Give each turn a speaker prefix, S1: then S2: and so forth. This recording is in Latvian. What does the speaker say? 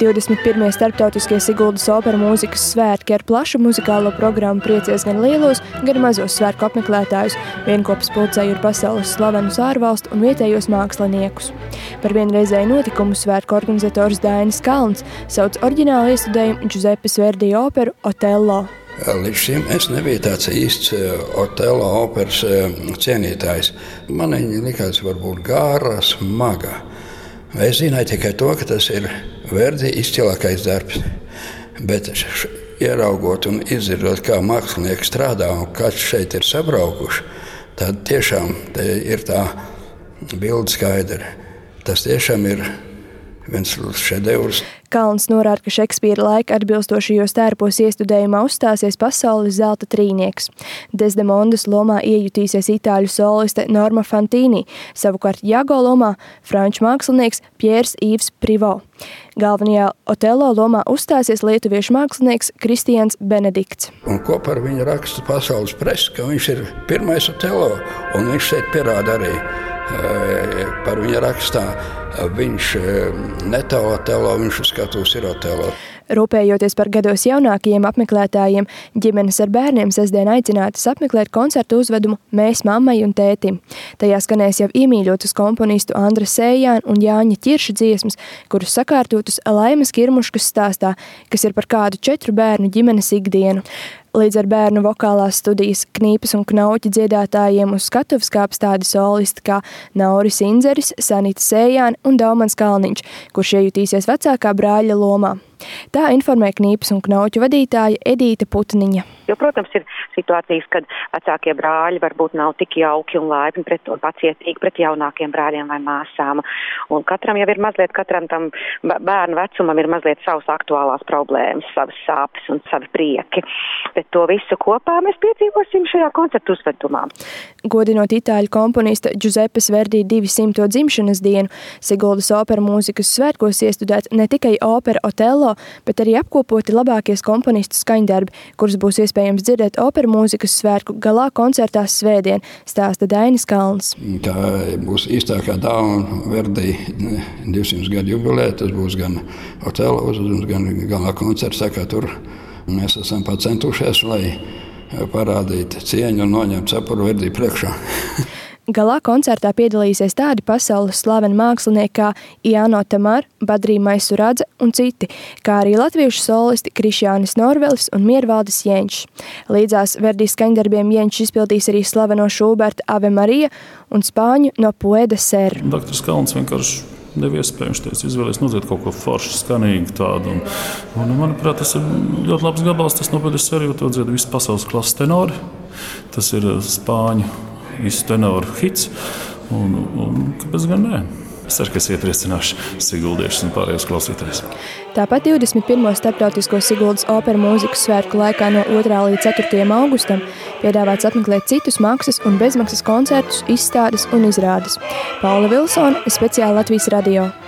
S1: 21. starptautiskie Siguldas operu mūzikas svētki ar plašu muzikālo programmu priecēs gan lielos, gan mazos svētku apmeklētājus, vienkopas pulcēju ar pasaules slavenus ārvalstu un vietējos māksliniekus. Par vienreizēju notikumu svētku organizators Dainis Kalns sauc oriģinālu iestudējumu Giuseppes Verdi operu Otello.
S2: Līdz šim es nebiju tāds īsts Otello operas cienītājs. Man viņa likās varbūt gāra, smaga. Es zināju tikai to, ka tas ir Verdi izcilākais darbs. Bet ieraugot un izdzirdot, kā mākslinieki strādā un kāds šeit ir sabraukuši, tad tiešām ir tā bilde skaidra. Tas tiešām ir viens šedevrs.
S1: Kalns norāda, ka Šekspīra laika atbilstošajos tērpos iestudējumā uzstāsies pasaules zelta trīnieks. Desdemondas lomā iejutīsies itāļu soliste Norma Fantini, savukārt Jago lomā franču mākslinieks Piers Yves Privot. Galvenajā Otello lomā uzstāsies lietuviešu mākslinieks Kristians Benedikts.
S2: Un kopā ar viņu raksta pasaules presa, ka viņš ir pirmais Otello, un viņš šeit pierāda arī par viņa rakstā. Viņš netālo Otello, viņš uz skatuves ir Otello.
S1: Rūpējoties par gados jaunākajiem apmeklētājiem, ģimenes ar bērniem sestdien aicinātas apmeklēt koncertu uzvedumu Mēs mammai un tētim. Tajā skanēs jau iemīļotas komponistu Andra Sējāna un Jāņa Ķirša dziesmas, kurus sakārtotas Laimas Kirmuškas stāstā, kas ir par kādu 4 bērnu ģimenes ikdienu. Līdz ar bērnu vokālās studijas Knīpas un Knauķa dziedātājiem uz skatuves kāps tādi solisti kā Nauris Indzeris, Sanita Sējāna un Daumans Kalniņš, kurš iejutīsies vecākā brāļa lomā. Tā informē Knīpas un Knauķu vadītāja Edīta Putniņa.
S3: Jo, protams, ir situācijas, kad vecākie brāļi varbūt nav tik jauki un laipni pret un pacietīgi pret jaunākiem brāļiem vai māsām. Un katram jau ir mazliet, katram tam bērnu vecumam ir mazliet savas aktuālās problēmas, savas sāpes un savi prieki. Bet to visu kopā mēs piedzīvosim šajā koncertu uzvedumā.
S1: Godinot itāļu komponista Giuseppes Verdi 200. dzimšanas dienu, Siguldas operu mūzikas svētkos iestudēts ne tikai opera Otello, bet arī apkopoti labākie komponistu skaņdarbi, kurus būs iespējams dzirdēt operu mūzikas svētku galā koncertās svētdien, stāsta Dainis Kalns.
S2: Tā būs īstākā dāvana Verdi 200 gadu jubilē, tas būs gan Otello uzvedums, gan galā koncerts, tā kā tur mēs esam pacentušies, lai parādītu cieņu un noņemt cepuru Verdi priekšā.
S1: Galā koncertā piedalīsies tādi pasaules slaveni mākslinieki kā Iano Tamar, Badrī Maisuradze un citi, kā arī latviešu solisti Krišjānis Norvelis un Miervaldis Jēņšs. Līdzās Verdi skaņdarbiem Jēņšs izpildīs arī slaveno Šuberta Ave Marija un spāņu No Puede Ser.
S4: Dr. Kalns vienkārši deva iespēju, viņš teica, izvēlēs noziet kaut ko foršu, skanīgu tādu. Un manuprāt, tas ir ļoti labs gabals, tas No Puede Ser, jo to dzied visi pasaules klases tenori. Tas ir spāņu visu tenoru hits, un kāpēc gan nē? Es ceru, ka es iepriecināšu siguldiešus un pārējos klausītājus.
S1: Tāpat 21. starptautisko Siguldas operu mūzikas svētku laikā no 2. līdz 4. augustam piedāvāts apmeklēt citus maksas un bezmaksas koncertus, izstādes un izrādes. Paula Vilsone, speciāli Latvijas radio.